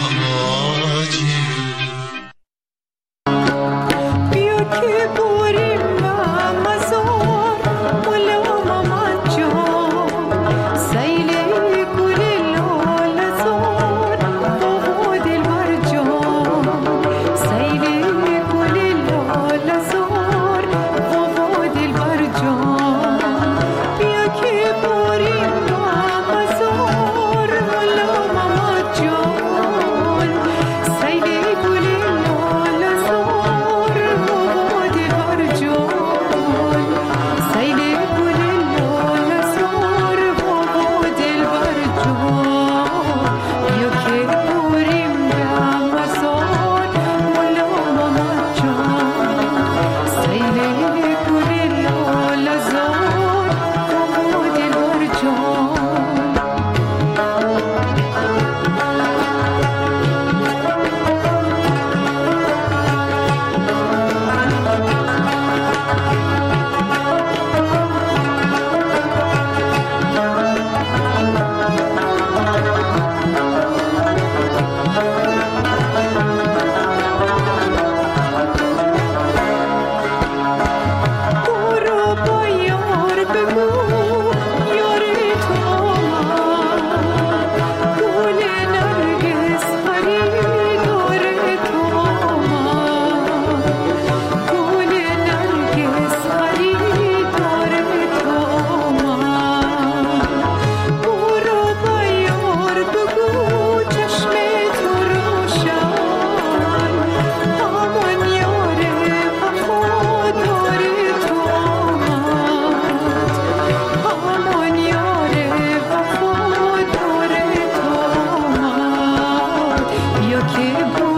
که